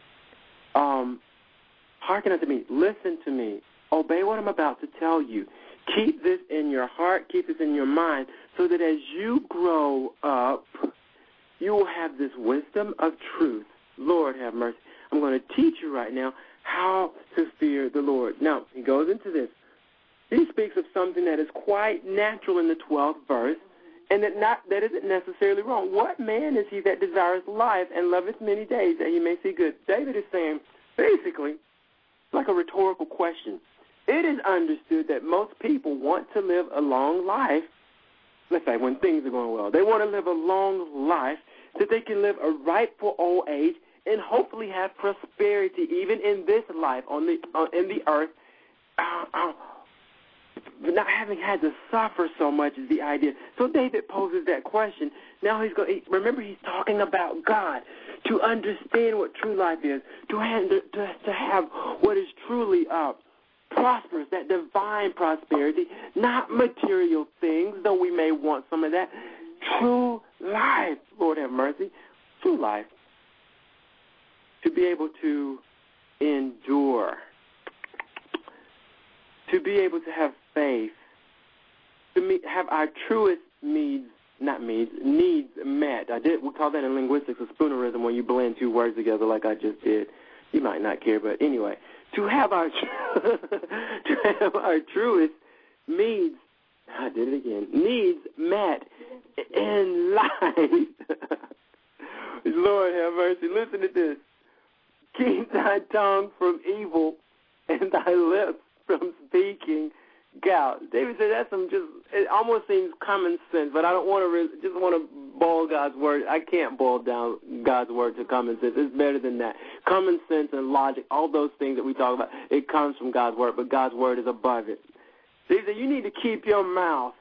[SPEAKER 1] Hearken unto me. Listen to me. Obey what I'm about to tell you. Keep this in your heart. Keep this in your mind, so that as you grow up, you will have this wisdom of truth. Lord have mercy. I'm going to teach you right now how to fear the Lord. Now, he goes into this. He speaks of something that is quite natural in the 12th verse, and that isn't necessarily wrong. What man is he that desires life and loveth many days, that he may see good? David is saying, basically, like a rhetorical question. It is understood that most people want to live a long life, let's say when things are going well. They want to live a long life that they can live a rightful old age and hopefully have prosperity even in this life in the earth. Not having had to suffer so much is the idea. So David poses that question. Now remember he's talking about God. To understand what true life is, to have what is truly prosperous, that divine prosperity, not material things, though we may want some of that. True life, Lord have mercy, true life. To be able to endure, to be able to have faith, to have our truest needs met. We call that in linguistics a spoonerism, when you blend two words together like I just did. You might not care, but anyway, to have our truest needs, I did it again, needs met in life. Lord have mercy. Listen to this. Keep thy tongue from evil and thy lips from speaking guile. David said it almost seems common sense, but I don't want to boil God's word. I can't boil down God's word to common sense. It's better than that. Common sense and logic, all those things that we talk about, it comes from God's word, but God's word is above it. David said you need to keep your mouth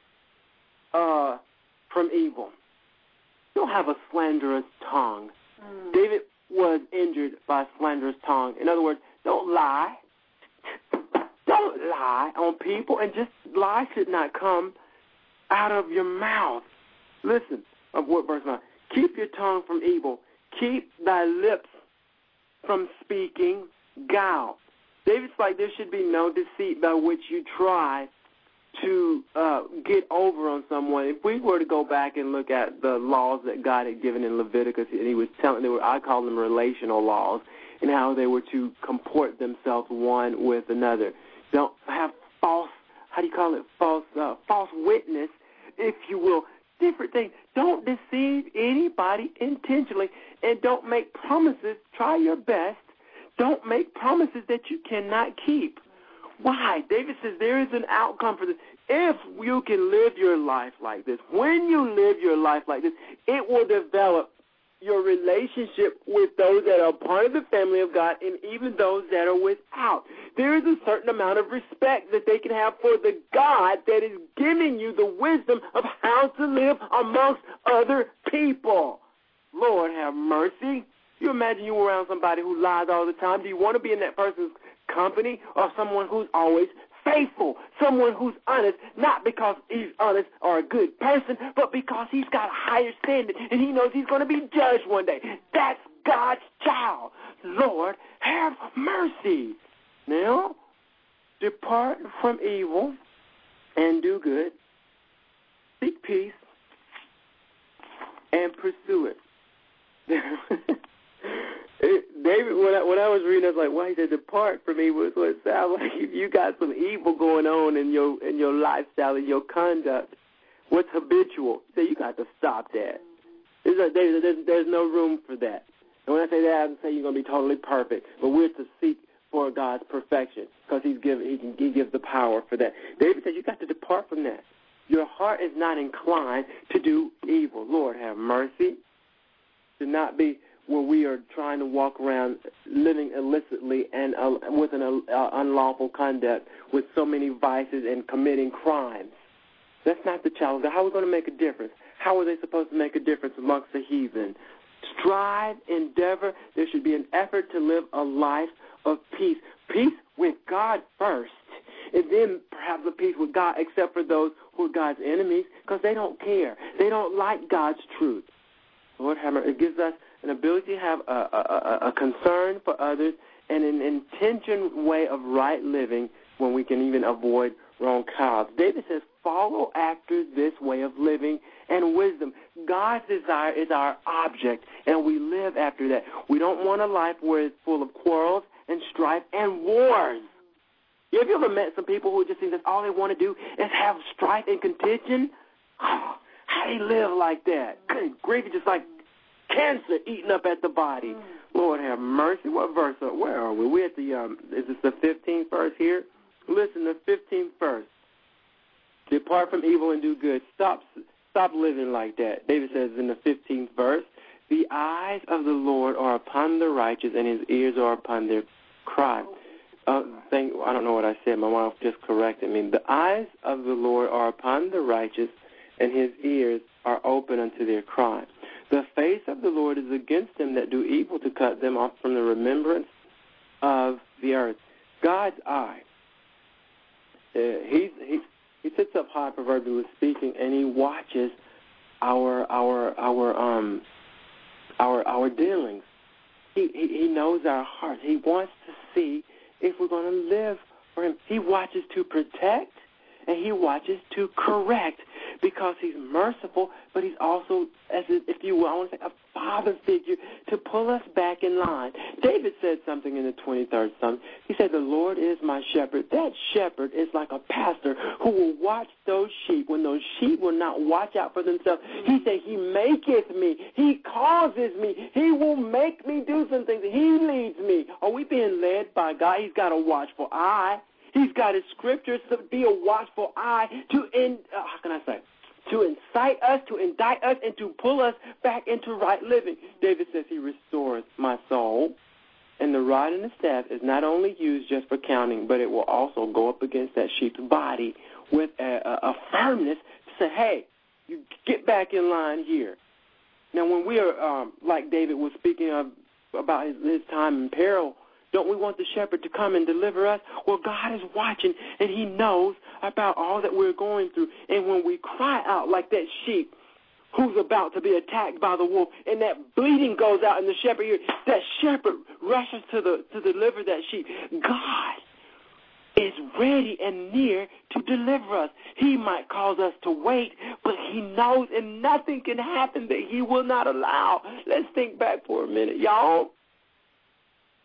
[SPEAKER 1] from evil. Don't have a slanderous tongue. David was injured by a slanderous tongue. In other words, don't lie. Don't lie on people, and just lie should not come out of your mouth. Listen, what verse 9? Keep your tongue from evil. Keep thy lips from speaking guile. David's like, there should be no deceit by which you try to get over on someone. If we were to go back and look at the laws that God had given in Leviticus, and he was telling, I call them relational laws, and how they were to comport themselves one with another. Don't have false witness, if you will, different things. Don't deceive anybody intentionally, and don't make promises. Try your best. Don't make promises that you cannot keep. Why? David says there is an outcome for this. If you can live your life like this, when you live your life like this, it will develop your relationship with those that are part of the family of God and even those that are without. There is a certain amount of respect that they can have for the God that is giving you the wisdom of how to live amongst other people. Lord have mercy. You imagine you were around somebody who lies all the time. Do you want to be in that person's company, or someone who's always faithful, someone who's honest, not because he's honest or a good person, but because he's got a higher standard and he knows he's going to be judged one day? That's God's child. Lord, have mercy. Now, depart from evil and do good. Seek peace and pursue it. David, when I was reading, I was like, well, he said, depart from evil. So it sounds like if you got some evil going on in your lifestyle, in your conduct, what's habitual, so you got to stop that. There's no room for that. And when I say that, I don't say you're going to be totally perfect, but we're to seek for God's perfection because He gives the power for that. David said you got to depart from that. Your heart is not inclined to do evil. Lord, have mercy. To not be where we are trying to walk around living illicitly and with an unlawful conduct with so many vices and committing crimes. That's not the child of God. How are we going to make a difference? How are they supposed to make a difference amongst the heathen? Strive, endeavor. There should be an effort to live a life of peace. Peace with God first, and then perhaps a peace with God, except for those who are God's enemies, because they don't care. They don't like God's truth. Lord, it gives us an ability to have a concern for others and an intention way of right living when we can even avoid wrong paths. David says, follow after this way of living and wisdom. God's desire is our object, and we live after that. We don't want a life where it's full of quarrels and strife and wars. Have you ever met some people who just think that's all they want to do is have strife and contention? Oh, how do they live like that? Good grief, it's just like cancer eating up at the body. Lord have mercy. What verse? Where are we? We're at the, is this the 15th verse here? Listen, the 15th verse. Depart from evil and do good. Stop living like that. David says in the 15th verse, the eyes of the Lord are upon the righteous and His ears are upon their cry. I don't know what I said. My mom just corrected me. The eyes of the Lord are upon the righteous and His ears are open unto their cry. The face of the Lord is against them that do evil, to cut them off from the remembrance of the earth. God's eye. He sits up high, proverbially speaking, and He watches our dealings. He knows our hearts. He wants to see if we're going to live for Him. He watches to protect, and He watches to correct, because He's merciful, but He's also, as if you will, I want to say, a father figure to pull us back in line. David said something in the 23rd Psalm. He said, the Lord is my shepherd. That shepherd is like a pastor who will watch those sheep when those sheep will not watch out for themselves. He said, He maketh me. He causes me. He will make me do some things. He leads me. Are we being led by God? He's got a watchful eye. He's got His scriptures to be a watchful eye to incite us, to indict us, and to pull us back into right living. David says He restores my soul, and the rod and the staff is not only used just for counting, but it will also go up against that sheep's body with a firmness to say, hey, you get back in line here. Now, when we are, like David was speaking of about his time in peril, don't we want the shepherd to come and deliver us? Well, God is watching, and He knows about all that we're going through. And when we cry out like that sheep who's about to be attacked by the wolf, and that bleeding goes out in the shepherd ear, that shepherd rushes to deliver that sheep. God is ready and near to deliver us. He might cause us to wait, but He knows, and nothing can happen that He will not allow. Let's think back for a minute, y'all.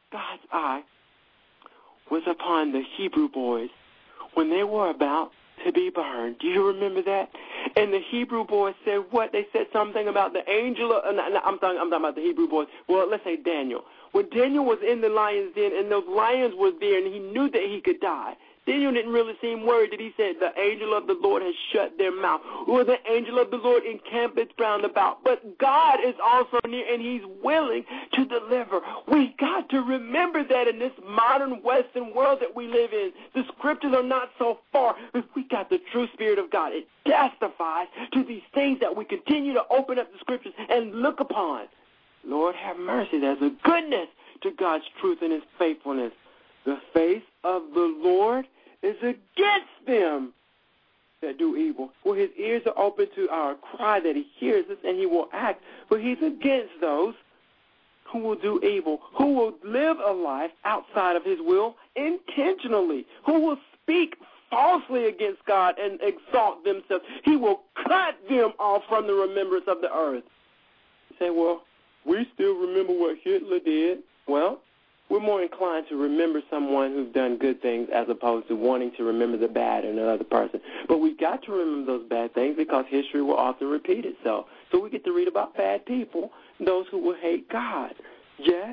[SPEAKER 1] God's eye was upon the Hebrew boys when they were about to be burned. Do you remember that? And the Hebrew boys said what? They said something about the angel of, I'm talking about the Hebrew boys. Well, let's say Daniel. When Daniel was in the lion's den and those lions were there and he knew that he could die, Daniel didn't really seem worried that he said, the angel of the Lord has shut their mouth, or the angel of the Lord encampeth round about. But God is also near, and he's willing to deliver. We got to remember that in this modern Western world that we live in. The scriptures are not so far, but we got the true Spirit of God. It testifies to these things that we continue to open up the scriptures and look upon. Lord have mercy. There's a goodness to God's truth and his faithfulness. The face of the Lord is against them that do evil. For his ears are open to our cry that he hears us, and he will act. But he's against those who will do evil, who will live a life outside of his will intentionally, who will speak falsely against God and exalt themselves. He will cut them off from the remembrance of the earth. You say, well, we still remember what Hitler did. Well, we're more inclined to remember someone who's done good things as opposed to wanting to remember the bad in another person. But we've got to remember those bad things because history will often repeat itself. So we get to read about bad people, those who will hate God. Yes,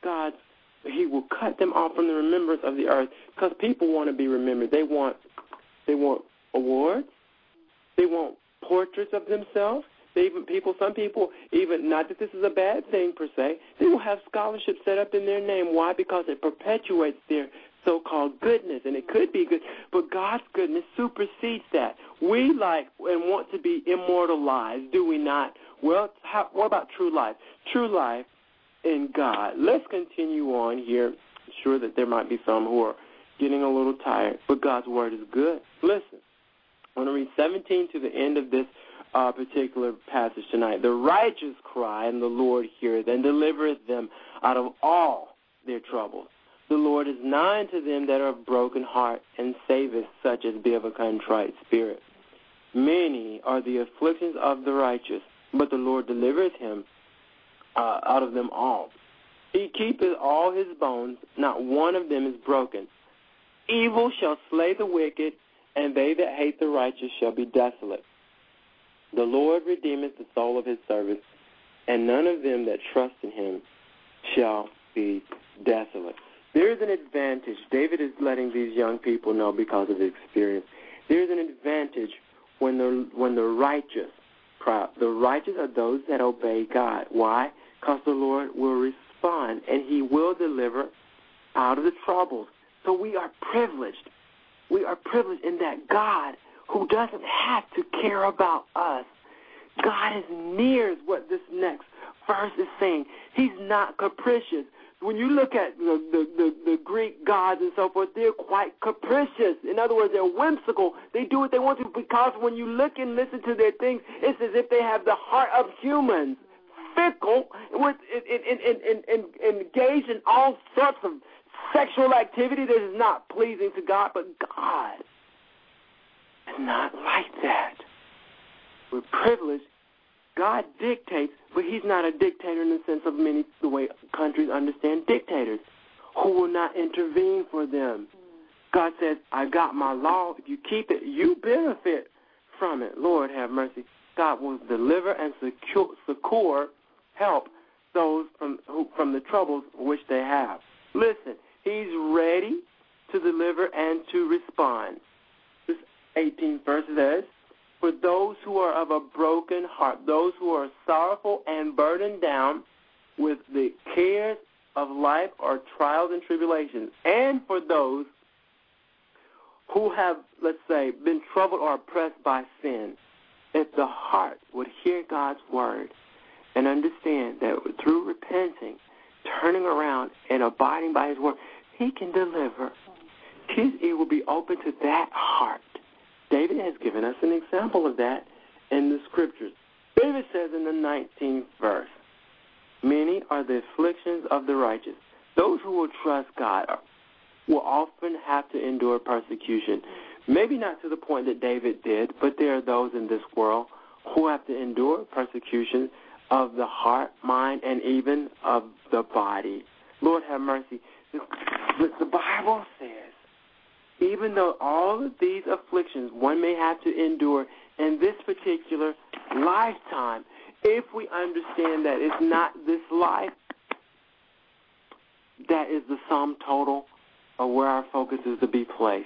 [SPEAKER 1] he will cut them off from the remembrance of the earth because people want to be remembered. They want awards. They want portraits of themselves. Some people, even not that this is a bad thing per se, they will have scholarships set up in their name. Why? Because it perpetuates their so-called goodness, and it could be good, but God's goodness supersedes that. We like and want to be immortalized, do we not? Well, what about true life? True life in God. Let's continue on here. I'm sure that there might be some who are getting a little tired, but God's word is good. Listen, I want to read 17 to the end of this particular passage tonight. The righteous cry, and the Lord heareth, and delivereth them out of all their troubles. The Lord is nigh unto them that are of broken heart, and saveth such as be of a contrite spirit. Many are the afflictions of the righteous, but the Lord delivereth him out of them all. He keepeth all his bones, not one of them is broken. Evil shall slay the wicked, and they that hate the righteous shall be desolate. The Lord redeemeth the soul of his servants, and none of them that trust in him shall be desolate. There is an advantage. David is letting these young people know because of his experience. There is an advantage when the righteous cry out. The righteous are those that obey God. Why? Because the Lord will respond, and he will deliver out of the troubles. So we are privileged. We are privileged in that God, who doesn't have to care about us. God is near is what this next verse is saying. He's not capricious. When you look at the Greek gods and so forth, they're quite capricious. In other words, they're whimsical. They do what they want to because when you look and listen to their things, it's as if they have the heart of humans, fickle, engaged in all sorts of sexual activity that is not pleasing to God. But God is not like that. We're privileged. God dictates, but he's not a dictator in the sense of the way countries understand dictators, who will not intervene for them. God says, I got my law. If you keep it, you benefit from it. Lord have mercy. God will deliver and succor, help those from the troubles which they have. Listen, he's ready to deliver and to respond. This 18th verse says, for those who are of a broken heart, those who are sorrowful and burdened down with the cares of life or trials and tribulations, and for those who have, let's say, been troubled or oppressed by sin, if the heart would hear God's word and understand that through repenting, turning around, and abiding by his word, he can deliver. His ear will be open to that heart. David has given us an example of that in the scriptures. David says in the 19th verse, many are the afflictions of the righteous. Those who will trust God will often have to endure persecution. Maybe not to the point that David did, but there are those in this world who have to endure persecution of the heart, mind, and even of the body. Lord have mercy. The Bible says, even though all of these afflictions one may have to endure in this particular lifetime, if we understand that it's not this life, that is the sum total of where our focus is to be placed.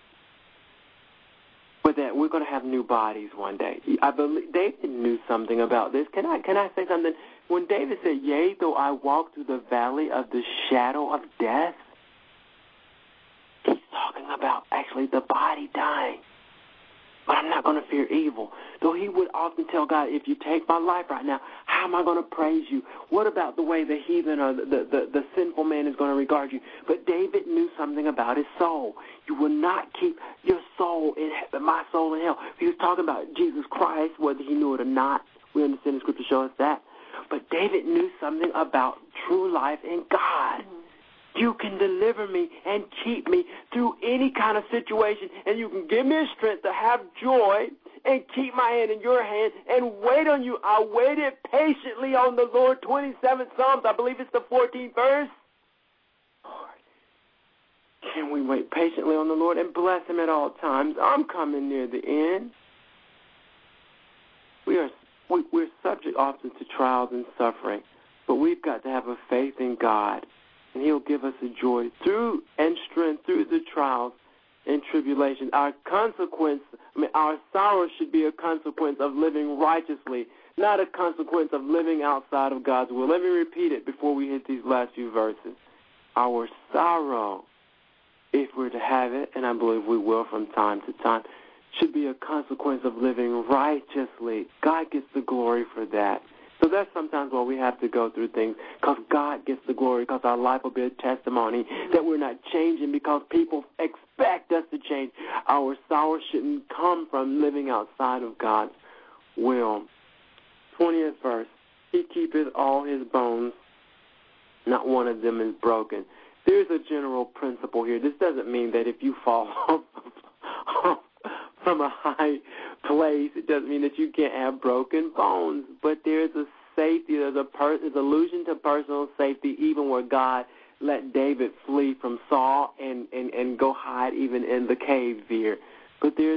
[SPEAKER 1] But that we're going to have new bodies one day. I believe David knew something about this. Can I say something? When David said, "Yea, though I walk through the valley of the shadow of death," he's talking about actually the body dying. But I'm not going to fear evil. Though he would often tell God, if you take my life right now, how am I going to praise you? What about the way the heathen or the sinful man is going to regard you? But David knew something about his soul. You will not keep your soul in my soul in hell. He was talking about Jesus Christ, whether he knew it or not. We understand the scripture shows us that. But David knew something about true life in God. You can deliver me and keep me through any kind of situation, and you can give me a strength to have joy and keep my hand in your hand and wait on you. I waited patiently on the Lord. 27th Psalms, I believe it's the 14th verse. Lord, can we wait patiently on the Lord and bless him at all times? I'm coming near the end. We're subject often to trials and suffering, but we've got to have a faith in God. And he'll give us a joy through and strength through the trials and tribulations. Our sorrow should be a consequence of living righteously, not a consequence of living outside of God's will. Let me repeat it before we hit these last few verses. Our sorrow, if we're to have it, and I believe we will from time to time, should be a consequence of living righteously. God gets the glory for that. So that's sometimes why we have to go through things, because God gets the glory, because our life will be a testimony that we're not changing because people expect us to change. Our sorrow shouldn't come from living outside of God's will. 20th verse, he keepeth all his bones, not one of them is broken. There's a general principle here. This doesn't mean that if you fall off from a high place, it doesn't mean that you can't have broken bones. But there's a safety, there's allusion to personal safety, even where God let David flee from Saul and go hide even in the cave here. But there's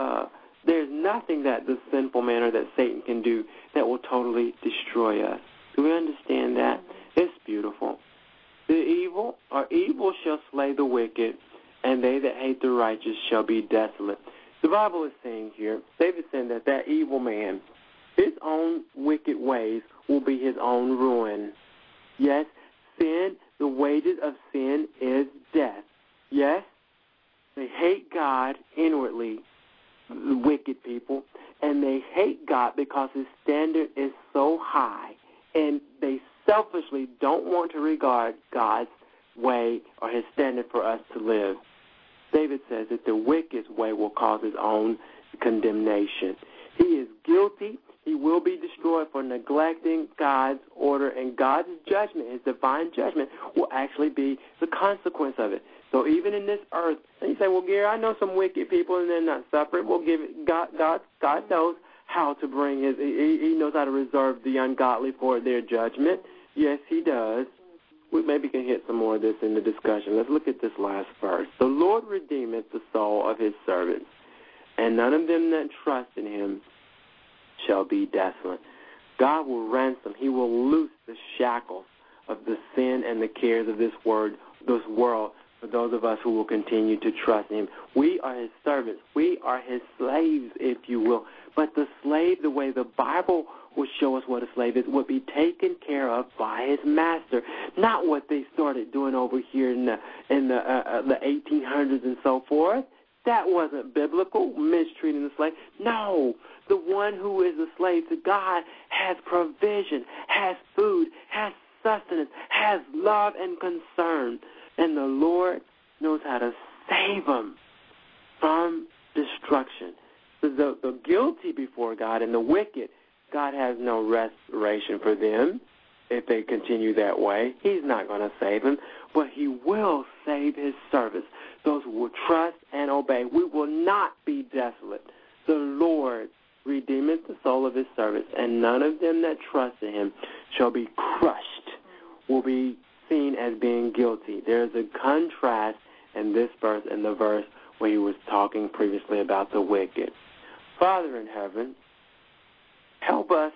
[SPEAKER 1] nothing that the sinful man or that Satan can do that will totally destroy us. Do we understand that? It's beautiful. The evil shall slay the wicked, and they that hate the righteous shall be desolate. The Bible is saying here, David saying that evil man, his own wicked ways will be his own ruin. Yes, sin, the wages of sin is death. Yes, they hate God inwardly, the wicked people, and they hate God because his standard is so high, and they selfishly don't want to regard God's way or his standard for us to live. David says that the wicked's way will cause his own condemnation. He is guilty. He will be destroyed for neglecting God's order, and God's judgment, his divine judgment, will actually be the consequence of it. So even in this earth, and you say, well, Gary, I know some wicked people and they're not suffering. Well, God knows how to bring he knows how to reserve the ungodly for their judgment. Yes, he does. We maybe can hit some more of this in the discussion. Let's look at this last verse. The Lord redeemeth the soul of his servants, and none of them that trust in him shall be desolate. God will ransom. He will loose the shackles of the sin and the cares of this world for those of us who will continue to trust him. We are his servants. We are his slaves, if you will. But the slave, the way the Bible will show us what a slave is, would be taken care of by his master, not what they started doing over here in the 1800s and so forth. That wasn't biblical, mistreating the slave. No, the one who is a slave to God has provision, has food, has sustenance, has love and concern, and the Lord knows how to save them from destruction. The guilty before God and the wicked, God has no restoration for them if they continue that way. He's not going to save them, but he will save his servants, those who will trust and obey. We will not be desolate. The Lord redeemeth the soul of his servants, and none of them that trust in him shall be crushed, will be seen as being guilty. There's a contrast in this verse and the verse where he was talking previously about the wicked. Father in heaven, help us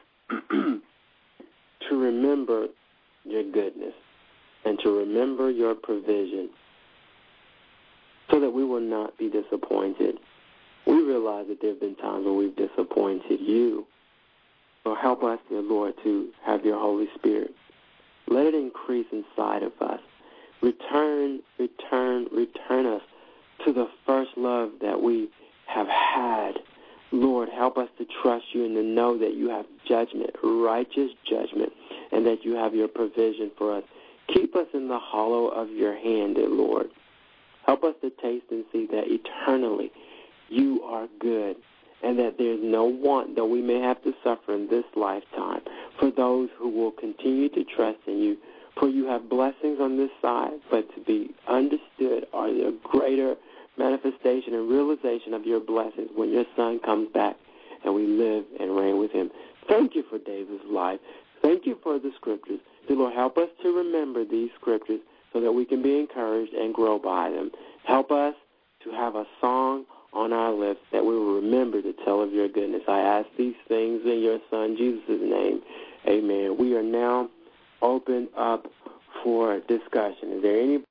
[SPEAKER 1] to remember your goodness and to remember your provision so that we will not be disappointed. We realize that there have been times when we've disappointed you. So help us, dear Lord, to have your Holy Spirit. Let it increase inside of us. Return us to the first love that we have had. Lord, help us to trust you and to know that you have judgment, righteous judgment, and that you have your provision for us. Keep us in the hollow of your hand, dear Lord. Help us to taste and see that eternally you are good and that there's no want, though we may have to suffer in this lifetime, for those who will continue to trust in you. For you have blessings on this side, but to be understood are the greater manifestation and realization of your blessings when your Son comes back and we live and reign with him. Thank you for David's life. Thank you for the scriptures. Dear Lord, help us to remember these scriptures so that we can be encouraged and grow by them. Help us to have a song on our lips that we will remember to tell of your goodness. I ask these things in your Son, Jesus' name. Amen. We are now open up for discussion. Is there any